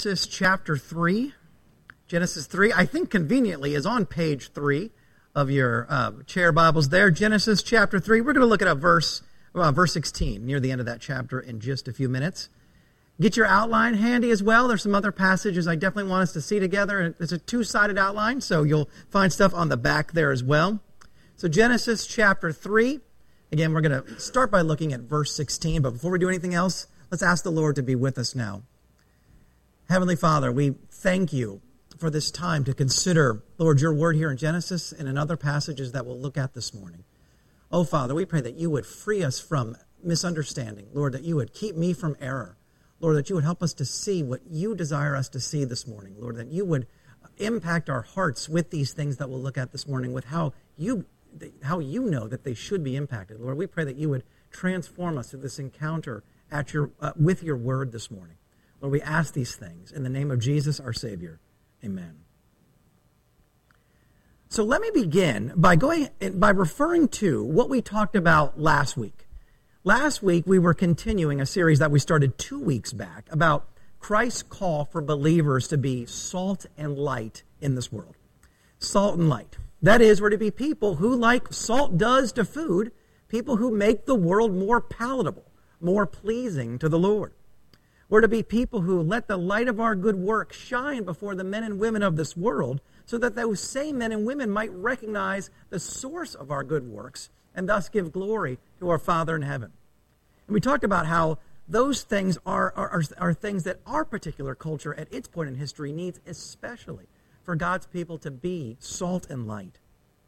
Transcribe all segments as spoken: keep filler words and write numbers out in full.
Genesis chapter three. Genesis three, I think conveniently, is on page three of your uh, chair Bibles there. Genesis chapter three. We're going to look at a verse, uh, verse sixteen, near the end of that chapter in just a few minutes. Get your outline handy as well. There's some other passages I definitely want us to see together. It's a two-sided outline, so you'll find stuff on the back there as well. So Genesis chapter three. Again, we're going to start by looking at verse sixteen, but before we do anything else, let's ask the Lord to be with us now. Heavenly Father, we thank you for this time to consider, Lord, your word here in Genesis and in other passages that we'll look at this morning. Oh, Father, we pray that you would free us from misunderstanding. Lord, that you would keep me from error. Lord, that you would help us to see what you desire us to see this morning. Lord, that you would impact our hearts with these things that we'll look at this morning, with how you how you know that they should be impacted. Lord, we pray that you would transform us through this encounter at your uh, with your word this morning. Lord, we ask these things in the name of Jesus, our Savior. Amen. So let me begin by going by referring to what we talked about last week. Last week, we were continuing a series that we started two weeks back about Christ's call for believers to be salt and light in this world. Salt and light. That is, we're to be people who, like salt does to food, people who make the world more palatable, more pleasing to the Lord. We're to be people who let the light of our good work shine before the men and women of this world, so that those same men and women might recognize the source of our good works and thus give glory to our Father in heaven. And we talked about how those things are, are, are, are things that our particular culture at its point in history needs, especially for God's people to be salt and light.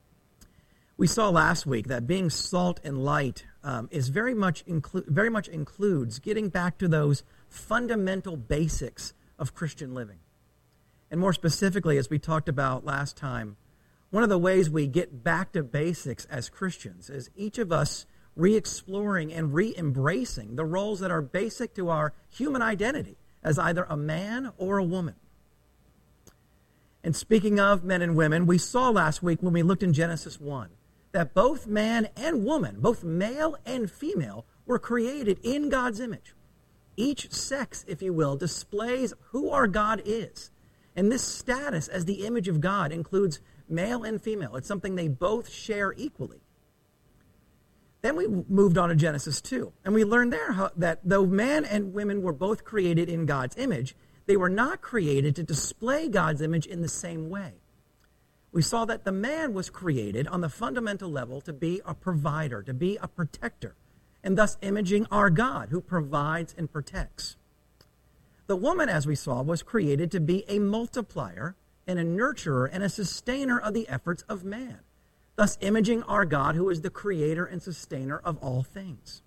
We saw last week that being salt and light um, is very much inclu- very much includes getting back to those fundamental basics of Christian living. And more specifically, as we talked about last time, one of the ways we get back to basics as Christians is each of us re-exploring and re-embracing the roles that are basic to our human identity as either a man or a woman. And speaking of men and women, we saw last week when we looked in Genesis one that both man and woman, both male and female, were created in God's image. Each sex, if you will, displays who our God is. And this status as the image of God includes male and female. It's something they both share equally. Then we moved on to Genesis two, and we learned there how, that though man and women were both created in God's image, they were not created to display God's image in the same way. We saw that the man was created on the fundamental level to be a provider, to be a protector, and thus imaging our God who provides and protects. The woman, as we saw, was created to be a multiplier and a nurturer and a sustainer of the efforts of man, thus imaging our God who is the creator and sustainer of all things.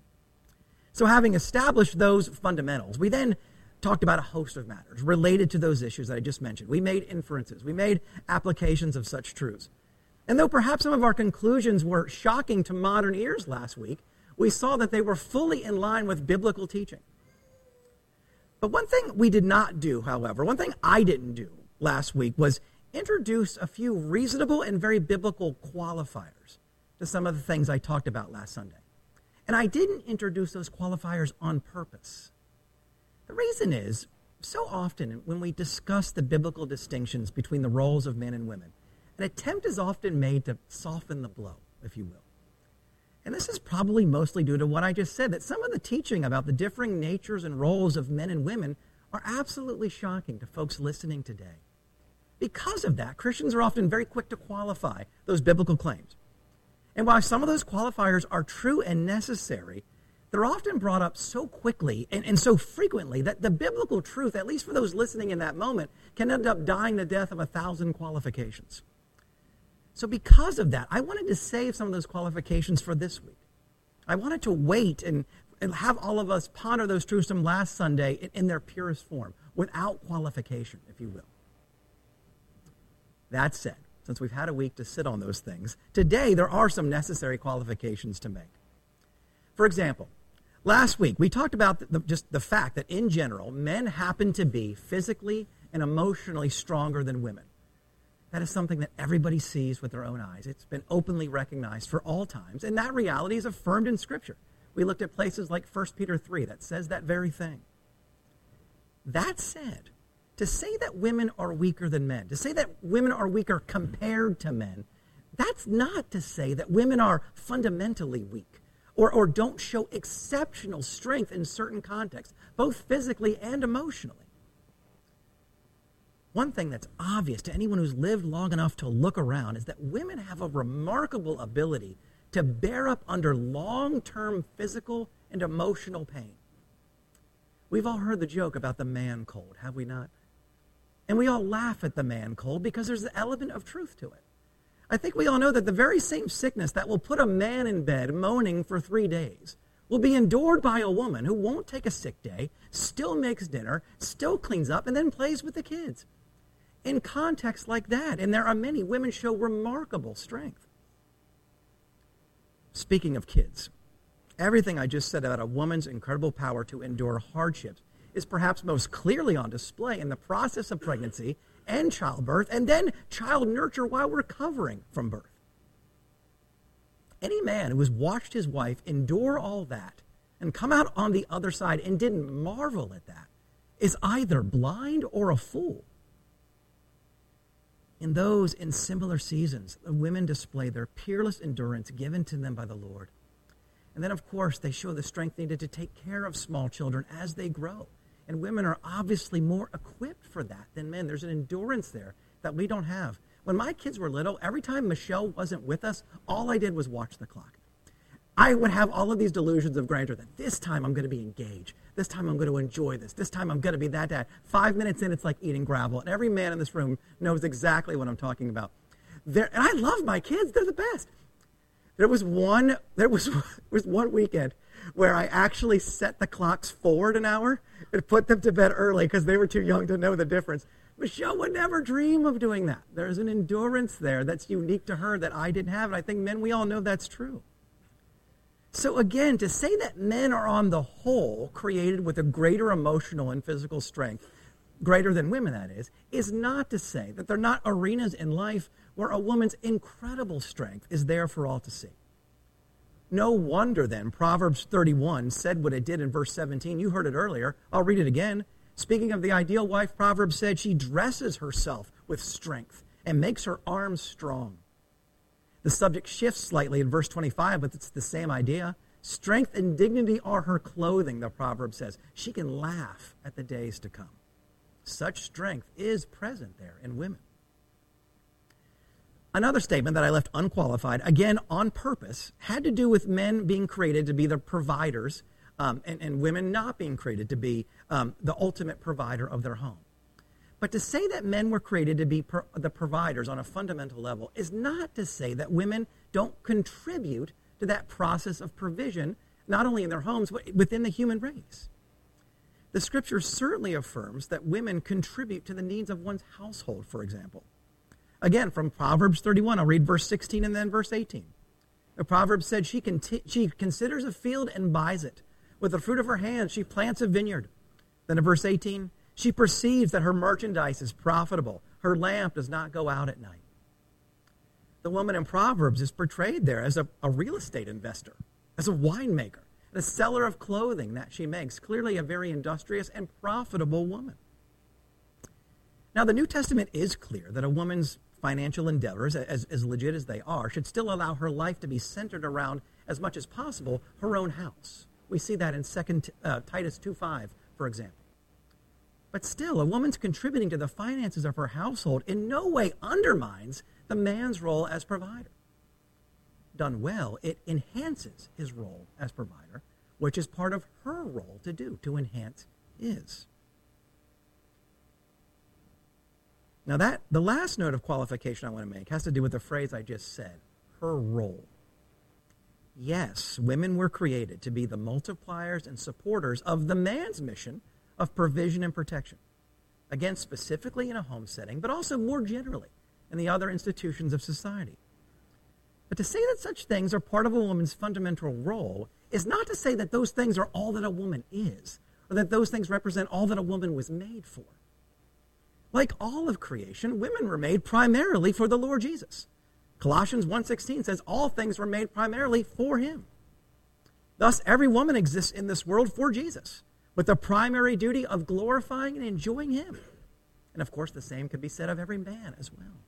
So having established those fundamentals, we then talked about a host of matters related to those issues that I just mentioned. We made inferences. We made applications of such truths. And though perhaps some of our conclusions were shocking to modern ears last week, we saw that they were fully in line with biblical teaching. But one thing we did not do, however, one thing I didn't do last week was introduce a few reasonable and very biblical qualifiers to some of the things I talked about last Sunday. And I didn't introduce those qualifiers on purpose. The reason is, so often when we discuss the biblical distinctions between the roles of men and women, an attempt is often made to soften the blow, if you will. And this is probably mostly due to what I just said, that some of the teaching about the differing natures and roles of men and women are absolutely shocking to folks listening today. Because of that, Christians are often very quick to qualify those biblical claims. And while some of those qualifiers are true and necessary, they're often brought up so quickly and, and so frequently that the biblical truth, at least for those listening in that moment, can end up dying the death of a thousand qualifications. So because of that, I wanted to save some of those qualifications for this week. I wanted to wait and, and have all of us ponder those truths from last Sunday in, in their purest form, without qualification, if you will. That said, since we've had a week to sit on those things, today there are some necessary qualifications to make. For example, last week we talked about the, just the fact that in general, men happen to be physically and emotionally stronger than women. That is something that everybody sees with their own eyes. It's been openly recognized for all times, and that reality is affirmed in Scripture. We looked at places like First Peter three that says that very thing. That said, to say that women are weaker than men, to say that women are weaker compared to men, that's not to say that women are fundamentally weak or, or don't show exceptional strength in certain contexts, both physically and emotionally. One thing that's obvious to anyone who's lived long enough to look around is that women have a remarkable ability to bear up under long-term physical and emotional pain. We've all heard the joke about the man cold, have we not? And we all laugh at the man cold because there's an element of truth to it. I think we all know that the very same sickness that will put a man in bed moaning for three days will be endured by a woman who won't take a sick day, still makes dinner, still cleans up, and then plays with the kids. In contexts like that, and there are many, women show remarkable strength. Speaking of kids, everything I just said about a woman's incredible power to endure hardships is perhaps most clearly on display in the process of pregnancy and childbirth, and then child nurture while recovering from birth. Any man who has watched his wife endure all that and come out on the other side and didn't marvel at that is either blind or a fool. In those in similar seasons, the women display their peerless endurance given to them by the Lord. And then, of course, they show the strength needed to take care of small children as they grow. And women are obviously more equipped for that than men. There's an endurance there that we don't have. When my kids were little, every time Michelle wasn't with us, all I did was watch the clock. I would have all of these delusions of grandeur that this time I'm going to be engaged. This time I'm going to enjoy this. This time I'm going to be that dad. Five minutes in, it's like eating gravel. And every man in this room knows exactly what I'm talking about. There, and I love my kids. They're the best. There was one, there was, was one weekend where I actually set the clocks forward an hour and put them to bed early because they were too young to know the difference. Michelle would never dream of doing that. There's an endurance there that's unique to her that I didn't have. And I think men, we all know that's true. So again, to say that men are on the whole created with a greater emotional and physical strength, greater than women that is, is not to say that they're not arenas in life where a woman's incredible strength is there for all to see. No wonder then Proverbs thirty-one said what it did in verse seventeen. You heard it earlier. I'll read it again. Speaking of the ideal wife, Proverbs said she dresses herself with strength and makes her arms strong. The subject shifts slightly in verse twenty-five, but it's the same idea. Strength and dignity are her clothing, the proverb says. She can laugh at the days to come. Such strength is present there in women. Another statement that I left unqualified, again on purpose, had to do with men being created to be the providers um, and, and women not being created to be um, the ultimate provider of their home. But to say that men were created to be pro- the providers on a fundamental level is not to say that women don't contribute to that process of provision, not only in their homes, but within the human race. The scripture certainly affirms that women contribute to the needs of one's household, for example. Again, from Proverbs thirty-one, I'll read verse sixteen and then verse eighteen. The proverb said, she, conti- she considers a field and buys it. With the fruit of her hands, she plants a vineyard. Then in verse eighteen, she perceives that her merchandise is profitable. Her lamp does not go out at night. The woman in Proverbs is portrayed there as a, a real estate investor, as a winemaker, and a seller of clothing that she makes. Clearly a very industrious and profitable woman. Now, the New Testament is clear that a woman's financial endeavors, as, as legit as they are, should still allow her life to be centered around, as much as possible, her own house. We see that in Second uh, Titus two five, for example. But still, a woman's contributing to the finances of her household in no way undermines the man's role as provider. Done well, it enhances his role as provider, which is part of her role to do, to enhance his. Now that, the last note of qualification I want to make has to do with the phrase I just said, her role. Yes, women were created to be the multipliers and supporters of the man's mission of provision and protection. Again, specifically in a home setting, but also more generally in the other institutions of society. But to say that such things are part of a woman's fundamental role is not to say that those things are all that a woman is, or that those things represent all that a woman was made for. Like all of creation, women were made primarily for the Lord Jesus. Colossians one sixteen says all things were made primarily for him. Thus, every woman exists in this world for Jesus, with the primary duty of glorifying and enjoying him. And of course, the same could be said of every man as well.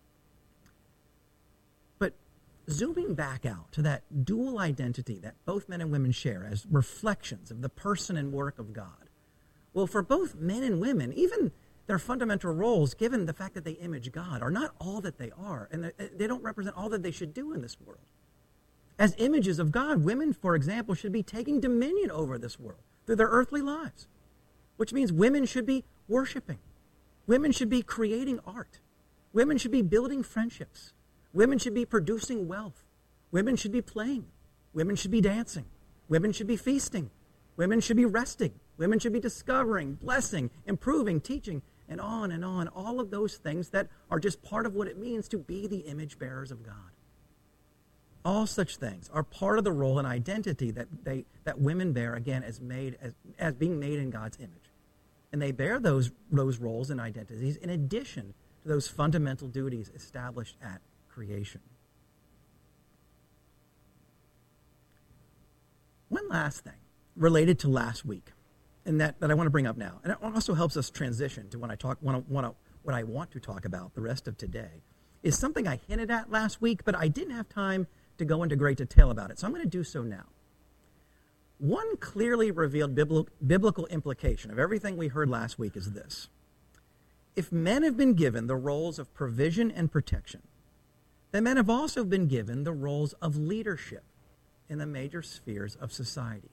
But zooming back out to that dual identity that both men and women share as reflections of the person and work of God. Well, for both men and women, even their fundamental roles, given the fact that they image God, are not all that they are, and they don't represent all that they should do in this world. As images of God, women, for example, should be taking dominion over this world through their earthly lives, which means women should be worshiping. Women should be creating art. Women should be building friendships. Women should be producing wealth. Women should be playing. Women should be dancing. Women should be feasting. Women should be resting. Women should be discovering, blessing, improving, teaching, and on and on. All of those things that are just part of what it means to be the image bearers of God. All such things are part of the role and identity that they that women bear, again, as made as, as being made in God's image. And they bear those, those roles and identities in addition to those fundamental duties established at creation. One last thing related to last week, and that, that I want to bring up now, and it also helps us transition to when I talk, when I, when I, what I want to talk about the rest of today, is something I hinted at last week, but I didn't have time to go into great detail about it, so I'm going to do so now. One clearly revealed biblical implication of everything we heard last week is this. If men have been given the roles of provision and protection, then men have also been given the roles of leadership in the major spheres of society.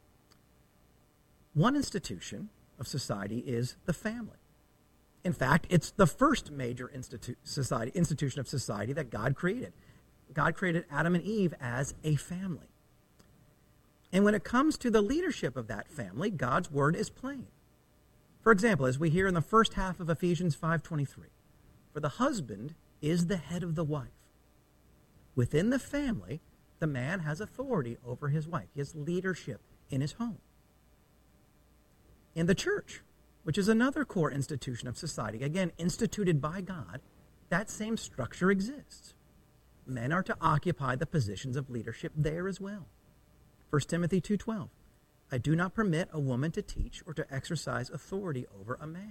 One institution of society is the family. In fact, it's the first major institu- society, institution of society that God created. God created Adam and Eve as a family. And when it comes to the leadership of that family, God's word is plain. For example, as we hear in the first half of Ephesians five twenty-three, for the husband is the head of the wife. Within the family, the man has authority over his wife. He has leadership in his home. In the church, which is another core institution of society, again, instituted by God, that same structure exists. Men are to occupy the positions of leadership there as well. First Timothy two twelve, I do not permit a woman to teach or to exercise authority over a man.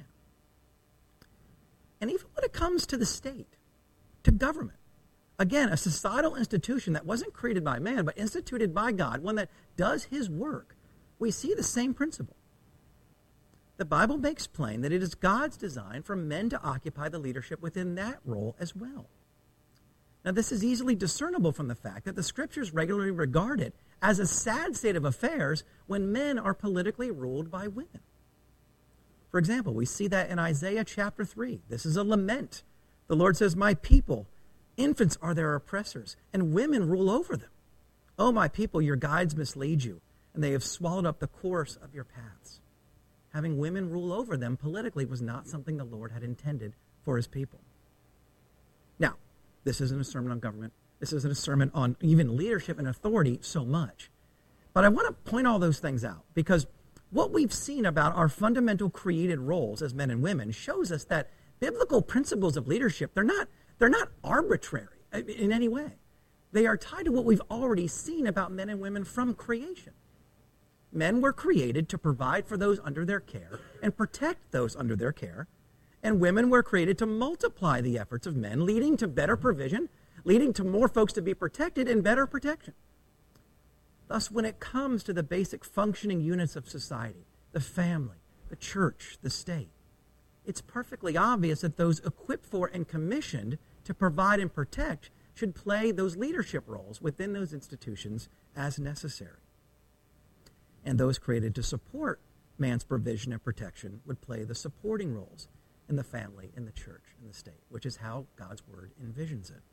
And even when it comes to the state, to government, again, a societal institution that wasn't created by man, but instituted by God, one that does his work, we see the same principle. The Bible makes plain that it is God's design for men to occupy the leadership within that role as well. Now, this is easily discernible from the fact that the Scriptures regularly regard it as a sad state of affairs when men are politically ruled by women. For example, we see that in Isaiah chapter three. This is a lament. The Lord says, my people, infants are their oppressors, and women rule over them. O my people, your guides mislead you, and they have swallowed up the course of your paths. Having women rule over them politically was not something the Lord had intended for his people. Now, this isn't a sermon on government. This isn't a sermon on even leadership and authority so much. But I want to point all those things out because what we've seen about our fundamental created roles as men and women shows us that biblical principles of leadership, they're not, they're not arbitrary in any way. They are tied to what we've already seen about men and women from creation. Men were created to provide for those under their care and protect those under their care. And women were created to multiply the efforts of men, leading to better provision, leading to more folks to be protected and better protection. Thus, when it comes to the basic functioning units of society, the family, the church, the state, it's perfectly obvious that those equipped for and commissioned to provide and protect should play those leadership roles within those institutions as necessary. And those created to support man's provision and protection would play the supporting roles in the family, in the church, in the state, which is how God's word envisions it.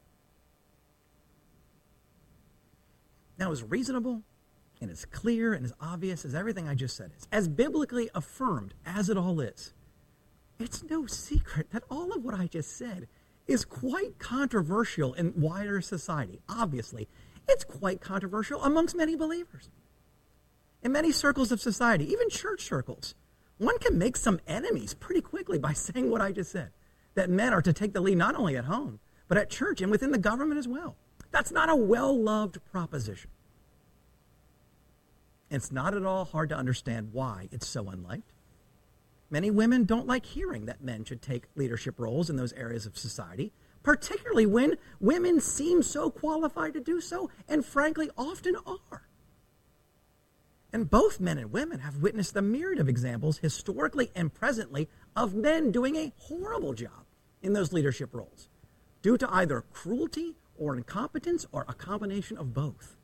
Now, as reasonable and as clear and as obvious as everything I just said is, as biblically affirmed as it all is, it's no secret that all of what I just said is quite controversial in wider society. Obviously, it's quite controversial amongst many believers. In many circles of society, even church circles, one can make some enemies pretty quickly by saying what I just said, that men are to take the lead not only at home, but at church and within the government as well. That's not a well-loved proposition. It's not at all hard to understand why it's so unliked. Many women don't like hearing that men should take leadership roles in those areas of society, particularly when women seem so qualified to do so, and frankly often are. And both men and women have witnessed the myriad of examples, historically and presently, of men doing a horrible job in those leadership roles, due to either cruelty or incompetence or a combination of both.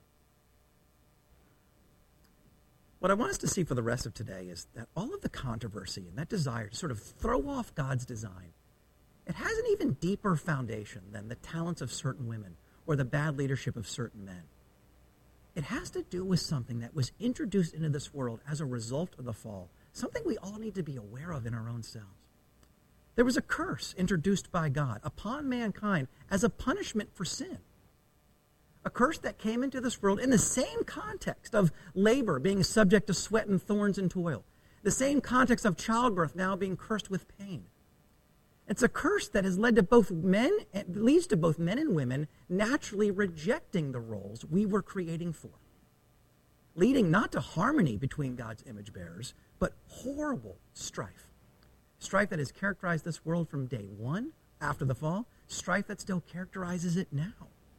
What I want us to see for the rest of today is that all of the controversy and that desire to sort of throw off God's design, it has an even deeper foundation than the talents of certain women or the bad leadership of certain men. It has to do with something that was introduced into this world as a result of the fall, something we all need to be aware of in our own selves. There was a curse introduced by God upon mankind as a punishment for sin. A curse that came into this world in the same context of labor being subject to sweat and thorns and toil, the same context of childbirth now being cursed with pain. It's a curse that has led to both men, it leads to both men and women naturally rejecting the roles we were creating for, leading not to harmony between God's image bearers, but horrible strife. Strife that has characterized this world from day one after the fall, strife that still characterizes it now.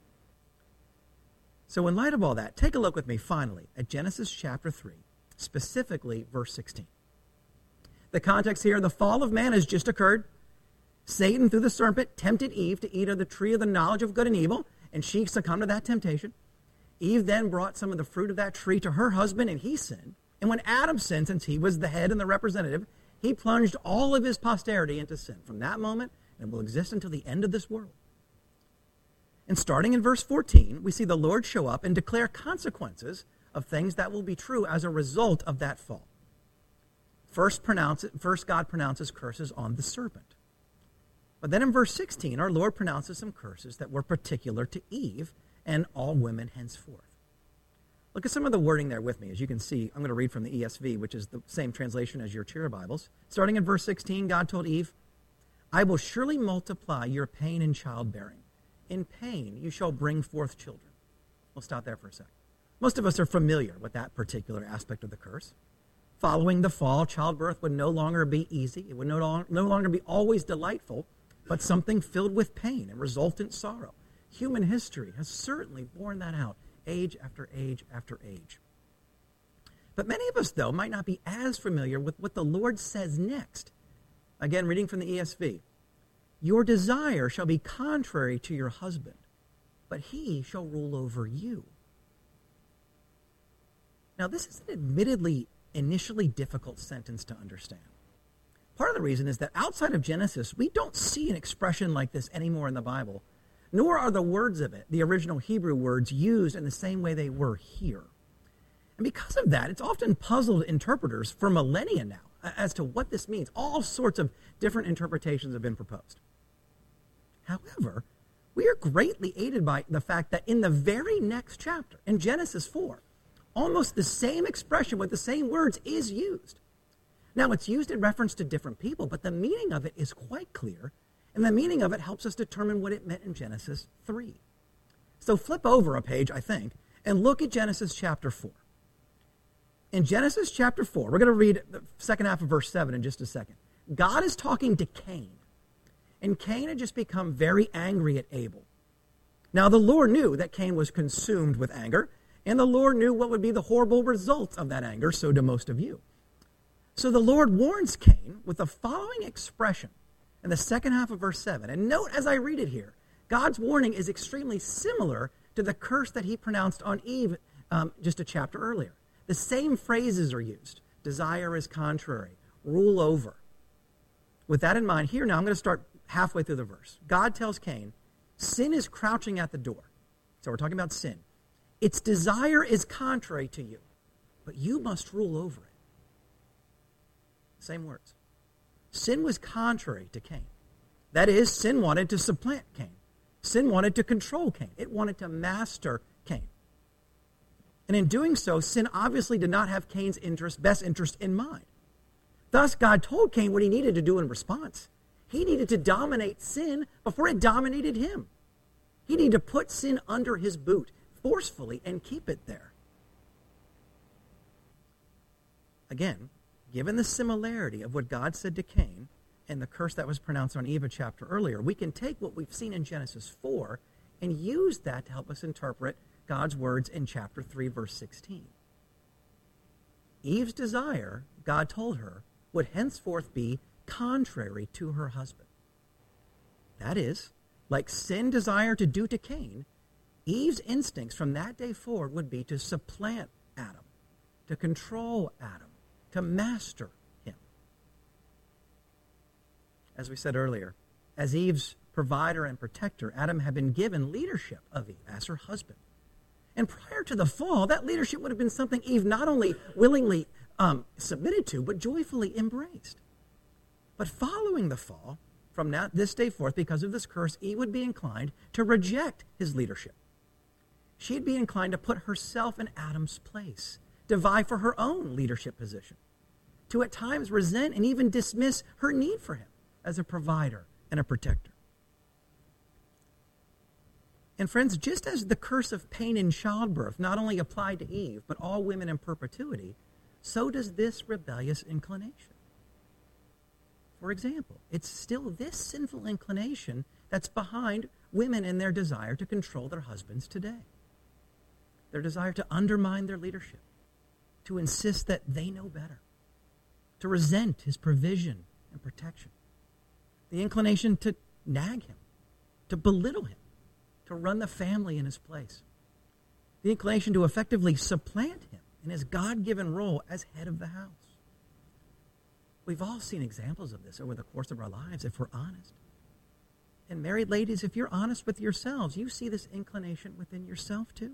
So in light of all that, take a look with me finally at Genesis chapter three, specifically verse sixteen. The context here, the fall of man has just occurred. Satan, through the serpent, tempted Eve to eat of the tree of the knowledge of good and evil, and she succumbed to that temptation. Eve then brought some of the fruit of that tree to her husband, and he sinned. And when Adam sinned, since he was the head and the representative, he plunged all of his posterity into sin. From that moment, and will exist until the end of this world. And starting in verse fourteen, we see the Lord show up and declare consequences of things that will be true as a result of that fall. First, pronounce it, first God pronounces curses on the serpent. But then in verse sixteen, our Lord pronounces some curses that were particular to Eve and all women henceforth. Look at some of the wording there with me. As you can see, I'm going to read from the E S V, which is the same translation as your chair Bibles. Starting in verse sixteen, God told Eve, I will surely multiply your pain in childbearing. In pain you shall bring forth children. We'll stop there for a second. Most of us are familiar with that particular aspect of the curse. Following the fall, childbirth would no longer be easy. It would no, long, no longer be always delightful, but something filled with pain and resultant sorrow. Human history has certainly borne that out, age after age after age. But many of us, though, might not be as familiar with what the Lord says next. Again, reading from the E S V. Your desire shall be contrary to your husband, but he shall rule over you. Now, this is an admittedly initially difficult sentence to understand. Part of the reason is that outside of Genesis, we don't see an expression like this anymore in the Bible, nor are the words of it, the original Hebrew words, used in the same way they were here. And because of that, it's often puzzled interpreters for millennia now as to what this means. All sorts of different interpretations have been proposed. However, we are greatly aided by the fact that in the very next chapter, in Genesis four, almost the same expression with the same words is used. Now, it's used in reference to different people, but the meaning of it is quite clear, and the meaning of it helps us determine what it meant in Genesis three. So flip over a page, I think, and look at Genesis chapter four. In Genesis chapter four, we're going to read the second half of verse seven in just a second. God is talking to Cain. And Cain had just become very angry at Abel. Now the Lord knew that Cain was consumed with anger, and the Lord knew what would be the horrible results of that anger, so do most of you. So the Lord warns Cain with the following expression in the second half of verse seven. And note as I read it here, God's warning is extremely similar to the curse that he pronounced on Eve um, just a chapter earlier. The same phrases are used. Desire is contrary. Rule over. With that in mind, here now I'm going to start halfway through the verse. God tells Cain, sin is crouching at the door. So we're talking about sin. Its desire is contrary to you, but you must rule over it. Same words. Sin was contrary to Cain. That is, sin wanted to supplant Cain. Sin wanted to control Cain. It wanted to master Cain. And in doing so, sin obviously did not have Cain's interest, best interest in mind. Thus, God told Cain what he needed to do in response. He needed to dominate sin before it dominated him. He needed to put sin under his boot forcefully and keep it there. Again, given the similarity of what God said to Cain and the curse that was pronounced on Eve a chapter earlier, we can take what we've seen in Genesis four and use that to help us interpret God's words in chapter three, verse sixteen. Eve's desire, God told her, would henceforth be contrary to her husband. That is, like sin desired to do to Cain, Eve's instincts from that day forward would be to supplant Adam, to control Adam, to master him. As we said earlier, as Eve's provider and protector, Adam had been given leadership of Eve as her husband. And prior to the fall, that leadership would have been something Eve not only willingly um, submitted to, but joyfully embraced. But following the fall, from now, this day forth, because of this curse, Eve would be inclined to reject his leadership. She'd be inclined to put herself in Adam's place, to vie for her own leadership position, to at times resent and even dismiss her need for him as a provider and a protector. And friends, just as the curse of pain in childbirth not only applied to Eve, but all women in perpetuity, so does this rebellious inclination. For example, it's still this sinful inclination that's behind women in their desire to control their husbands today. Their desire to undermine their leadership, to insist that they know better, to resent his provision and protection. The inclination to nag him, to belittle him, to run the family in his place. The inclination to effectively supplant him in his God-given role as head of the house. We've all seen examples of this over the course of our lives, if we're honest. And married ladies, if you're honest with yourselves, you see this inclination within yourself too.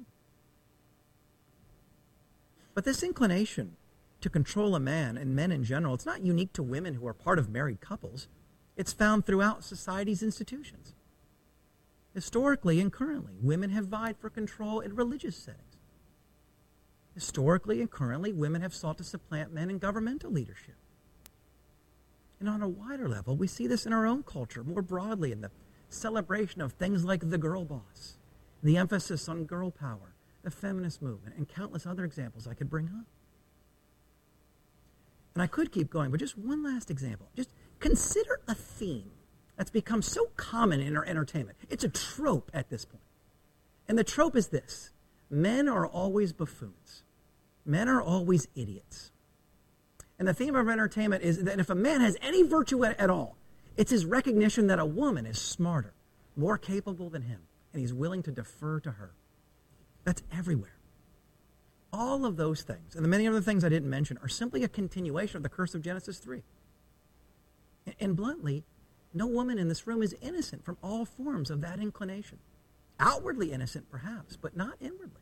But this inclination to control a man, and men in general, it's not unique to women who are part of married couples. It's found throughout society's institutions. Historically and currently, women have vied for control in religious settings. Historically and currently, women have sought to supplant men in governmental leadership. And on a wider level, we see this in our own culture, more broadly in the celebration of things like the girl boss, the emphasis on girl power, the feminist movement, and countless other examples I could bring up. And I could keep going, but just one last example. Just consider a theme that's become so common in our entertainment. It's a trope at this point. And the trope is this: men are always buffoons. Men are always idiots. And the theme of entertainment is that if a man has any virtue at, at all, it's his recognition that a woman is smarter, more capable than him, and he's willing to defer to her. That's everywhere. All of those things, and the many other things I didn't mention, are simply a continuation of the curse of Genesis three. And, and bluntly, no woman in this room is innocent from all forms of that inclination. Outwardly innocent, perhaps, but not inwardly.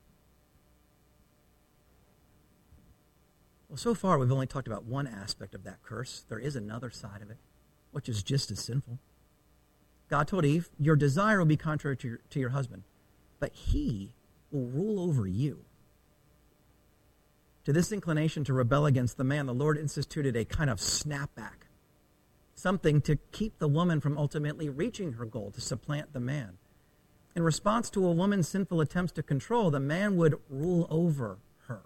Well, so far we've only talked about one aspect of that curse. There is another side of it, which is just as sinful. God told Eve, your desire will be contrary to your, to your husband, but he will rule over you. To this inclination to rebel against the man, the Lord instituted a kind of snapback, something to keep the woman from ultimately reaching her goal, to supplant the man. In response to a woman's sinful attempts to control, the man would rule over her.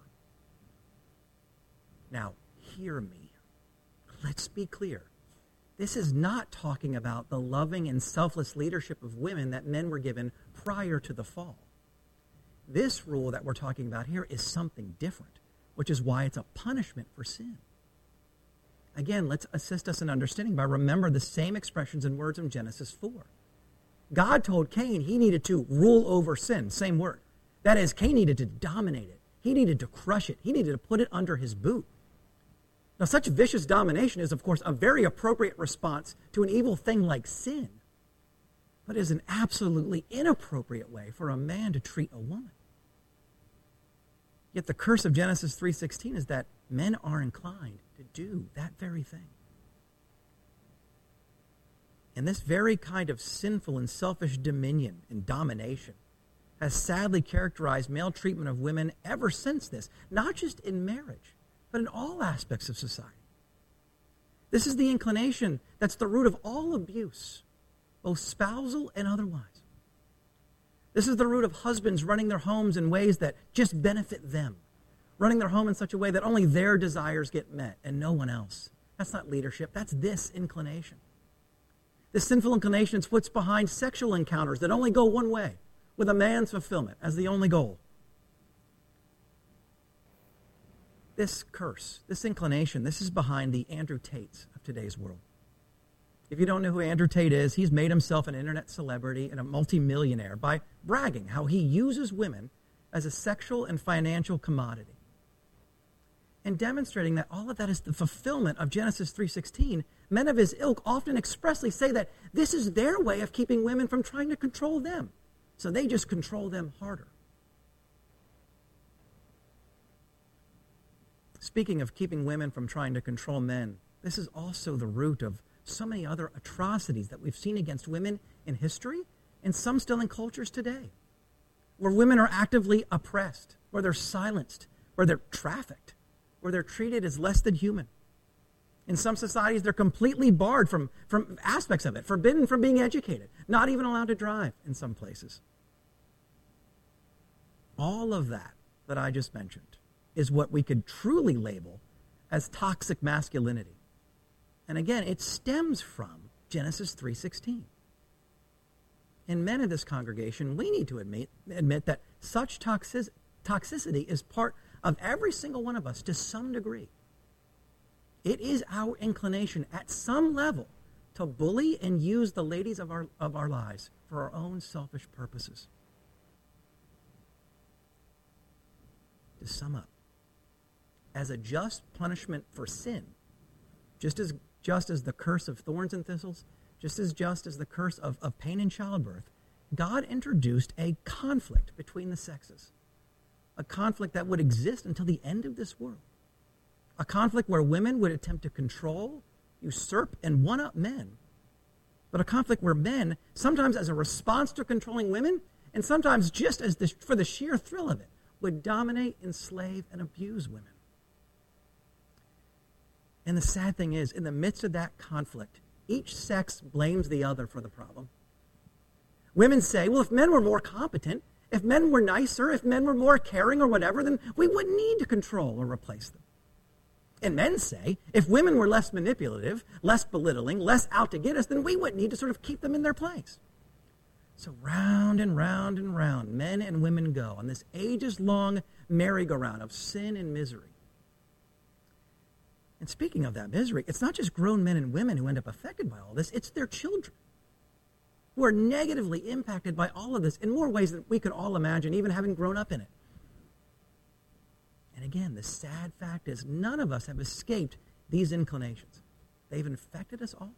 Now, hear me. Let's be clear. This is not talking about the loving and selfless leadership of women that men were given prior to the fall. This rule that we're talking about here is something different, which is why it's a punishment for sin. Again, let's assist us in understanding by remembering the same expressions and words in Genesis four. God told Cain he needed to rule over sin, same word. That is, Cain needed to dominate it. He needed to crush it. He needed to put it under his boot. Now, such vicious domination is, of course, a very appropriate response to an evil thing like sin, but is an absolutely inappropriate way for a man to treat a woman. Yet the curse of Genesis three sixteen is that men are inclined to do that very thing. And this very kind of sinful and selfish dominion and domination has sadly characterized male treatment of women ever since this, not just in marriage, but in all aspects of society. This is the inclination that's the root of all abuse, both spousal and otherwise. This is the root of husbands running their homes in ways that just benefit them, running their home in such a way that only their desires get met and no one else. That's not leadership. That's this inclination. This sinful inclination is what's behind sexual encounters that only go one way, with a man's fulfillment as the only goal. This curse, this inclination, this is behind the Andrew Tates of today's world. If you don't know who Andrew Tate is, he's made himself an internet celebrity and a multimillionaire by bragging how he uses women as a sexual and financial commodity. And demonstrating that all of that is the fulfillment of Genesis three sixteen, men of his ilk often expressly say that this is their way of keeping women from trying to control them. So they just control them harder. Speaking of keeping women from trying to control men, this is also the root of so many other atrocities that we've seen against women in history and some still in cultures today, where women are actively oppressed, where they're silenced, where they're trafficked, where they're treated as less than human. In some societies, they're completely barred from, from aspects of it, forbidden from being educated, not even allowed to drive in some places. All of that that I just mentioned is what we could truly label as toxic masculinity. And again, it stems from Genesis three sixteen. And men in this congregation, we need to admit, admit that such toxic, toxicity is part of every single one of us to some degree. It is our inclination at some level to bully and use the ladies of our, of our lives for our own selfish purposes. To sum up, as a just punishment for sin, just as just as the curse of thorns and thistles, just as just as the curse of, of pain in childbirth, God introduced a conflict between the sexes, a conflict that would exist until the end of this world, a conflict where women would attempt to control, usurp, and one-up men, but a conflict where men, sometimes as a response to controlling women, and sometimes just as the, for the sheer thrill of it, would dominate, enslave, and abuse women. And the sad thing is, in the midst of that conflict, each sex blames the other for the problem. Women say, well, if men were more competent, if men were nicer, if men were more caring or whatever, then we wouldn't need to control or replace them. And men say, if women were less manipulative, less belittling, less out to get us, then we wouldn't need to sort of keep them in their place. So round and round and round, men and women go on this ages-long merry-go-round of sin and misery. And speaking of that misery, it's not just grown men and women who end up affected by all this, it's their children who are negatively impacted by all of this in more ways than we could all imagine, even having grown up in it. And again, the sad fact is none of us have escaped these inclinations. They've infected us all.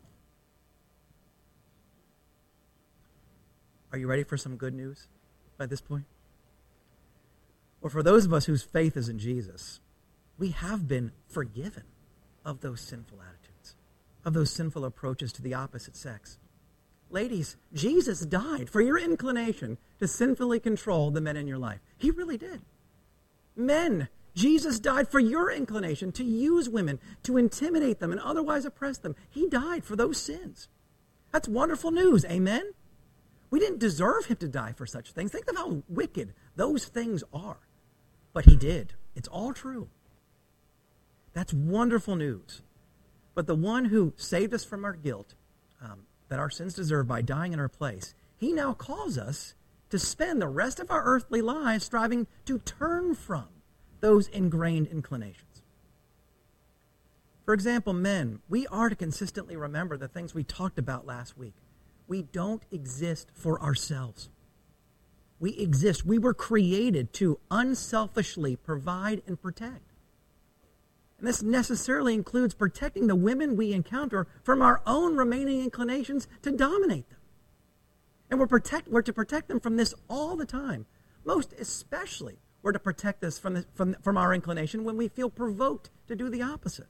Are you ready for some good news by this point? Or for those of us whose faith is in Jesus, we have been forgiven of those sinful attitudes, of those sinful approaches to the opposite sex. Ladies, Jesus died for your inclination to sinfully control the men in your life. He really did. Men, Jesus died for your inclination to use women, to intimidate them and otherwise oppress them. He died for those sins. That's wonderful news, amen? We didn't deserve him to die for such things. Think of how wicked those things are. But he did. It's all true. That's wonderful news. But the one who saved us from our guilt, um, that our sins deserve by dying in our place, he now calls us to spend the rest of our earthly lives striving to turn from those ingrained inclinations. For example, men, we are to consistently remember the things we talked about last week. We don't exist for ourselves. We exist. We were created to unselfishly provide and protect. And this necessarily includes protecting the women we encounter from our own remaining inclinations to dominate them. And we're, protect, we're to protect them from this all the time. Most especially, we're to protect us from, the, from, from our inclination when we feel provoked to do the opposite.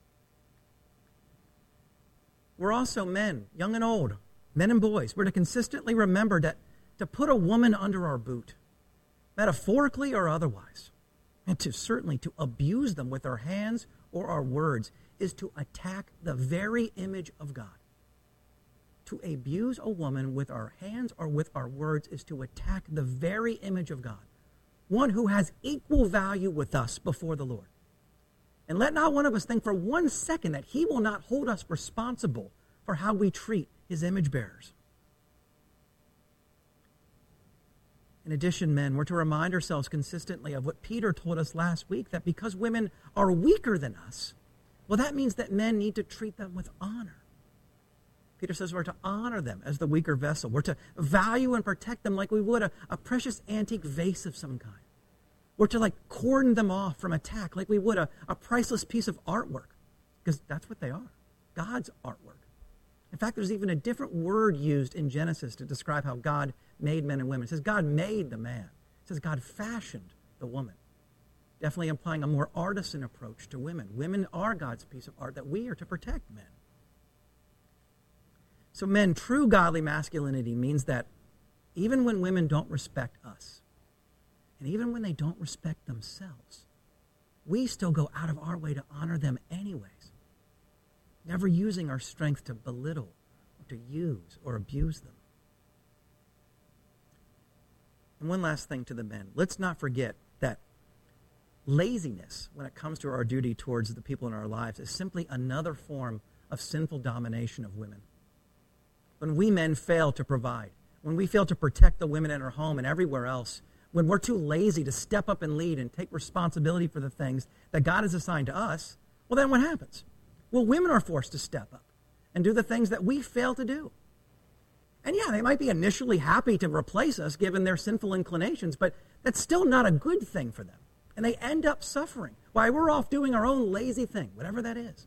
We're also men, young and old, men and boys. We're to consistently remember that to put a woman under our boot, metaphorically or otherwise, and to certainly to abuse them with our hands or our words is to attack the very image of God. To abuse a woman with our hands or with our words is to attack the very image of God. one who has equal value with us before the Lord. And let not one of us think for one second that he will not hold us responsible for how we treat his image bearers. In addition, men, we're to remind ourselves consistently of what Peter told us last week, that because women are weaker than us, well, that means that men need to treat them with honor. Peter says we're to honor them as the weaker vessel. We're to value and protect them like we would a, a precious antique vase of some kind. We're to like cordon them off from attack like we would a, a priceless piece of artwork, because that's what they are, God's artwork. In fact, there's even a different word used in Genesis to describe how God made men and women. It says God made the man. It says God fashioned the woman. Definitely implying a more artisan approach to women. Women are God's piece of art that we are to protect men. So men, true godly masculinity means that even when women don't respect us, and even when they don't respect themselves, we still go out of our way to honor them anyways, never using our strength to belittle or to use or abuse them. And one last thing to the men. Let's not forget that laziness, when it comes to our duty towards the people in our lives, is simply another form of sinful domination of women. When we men fail to provide, when we fail to protect the women in our home and everywhere else, when we're too lazy to step up and lead and take responsibility for the things that God has assigned to us, well, then what happens? Well, women are forced to step up and do the things that we fail to do. And yeah, they might be initially happy to replace us given their sinful inclinations, but that's still not a good thing for them. And they end up suffering while we're off doing our own lazy thing, whatever that is.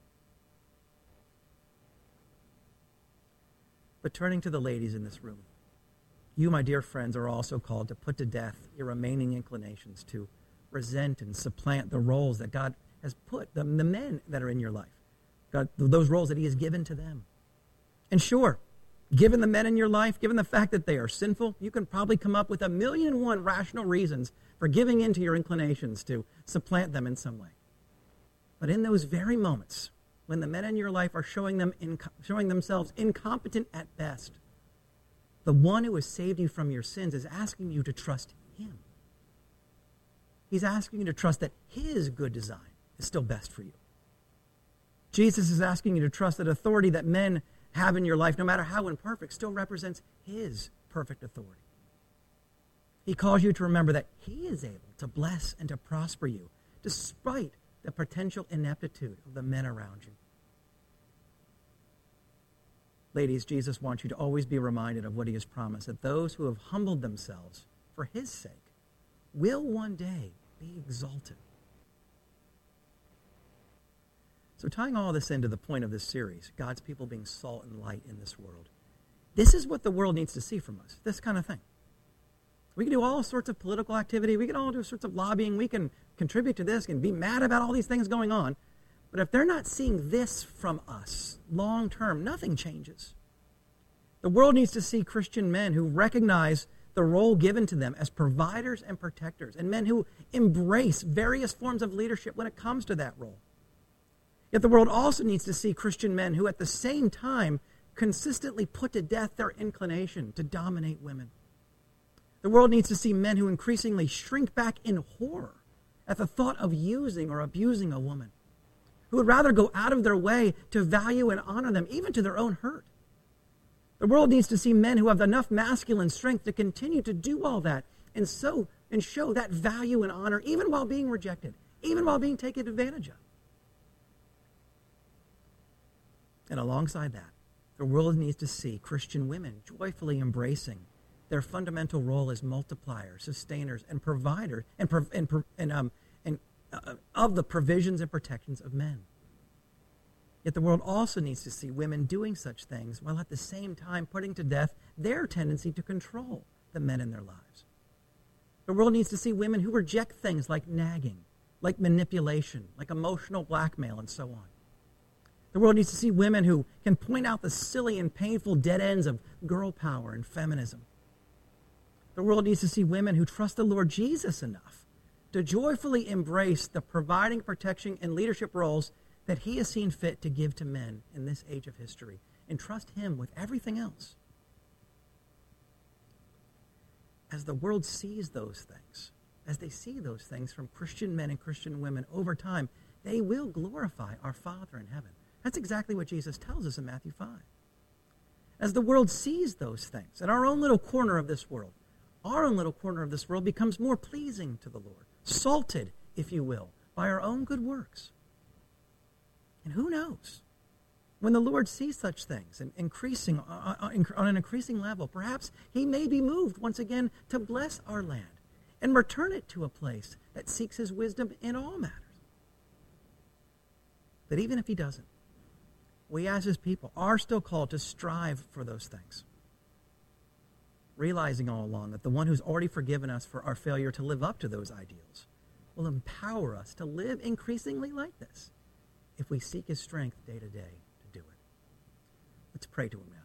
But turning to the ladies in this room, you, my dear friends, are also called to put to death your remaining inclinations to resent and supplant the roles that God has put, the, the men that are in your life, God, those roles that he has given to them. And sure, given the men in your life, given the fact that they are sinful, you can probably come up with a million and one rational reasons for giving in to your inclinations to supplant them in some way. But in those very moments, when the men in your life are showing them inco- showing themselves incompetent at best, the one who has saved you from your sins is asking you to trust him. He's asking you to trust that his good design is still best for you. Jesus is asking you to trust that authority that men have in your life, no matter how imperfect, still represents his perfect authority. He calls you to remember that he is able to bless and to prosper you, despite the potential ineptitude of the men around you. Ladies, Jesus wants you to always be reminded of what he has promised, that those who have humbled themselves for his sake will one day be exalted. So tying all this into the point of this series, God's people being salt and light in this world, this is what the world needs to see from us, this kind of thing. We can do all sorts of political activity. We can all do sorts of lobbying. We can contribute to this and be mad about all these things going on. But if they're not seeing this from us long term, nothing changes. The world needs to see Christian men who recognize the role given to them as providers and protectors, and men who embrace various forms of leadership when it comes to that role. Yet the world also needs to see Christian men who at the same time consistently put to death their inclination to dominate women. The world needs to see men who increasingly shrink back in horror at the thought of using or abusing a woman, who would rather go out of their way to value and honor them, even to their own hurt. The world needs to see men who have enough masculine strength to continue to do all that and so and show that value and honor, even while being rejected, even while being taken advantage of. And alongside that, the world needs to see Christian women joyfully embracing their fundamental role as multipliers, sustainers, and providers, and and and um and uh, of the provisions and protections of men. Yet the world also needs to see women doing such things while at the same time putting to death their tendency to control the men in their lives. The world needs to see women who reject things like nagging, like manipulation, like emotional blackmail, and so on. The world needs to see women who can point out the silly and painful dead ends of girl power and feminism. The world needs to see women who trust the Lord Jesus enough to joyfully embrace the providing, protection, and leadership roles that he has seen fit to give to men in this age of history, and trust him with everything else. As the world sees those things, as they see those things from Christian men and Christian women over time, they will glorify our Father in heaven. That's exactly what Jesus tells us in Matthew five. As the world sees those things, in our own little corner of this world, our own little corner of this world becomes more pleasing to the Lord, salted, if you will, by our own good works. And who knows? When the Lord sees such things and increasing on an increasing level, perhaps he may be moved once again to bless our land and return it to a place that seeks his wisdom in all matters. But even if he doesn't, we as his people are still called to strive for those things, realizing all along that the one who's already forgiven us for our failure to live up to those ideals will empower us to live increasingly like this if we seek his strength day to day to do it. Let's pray to him now.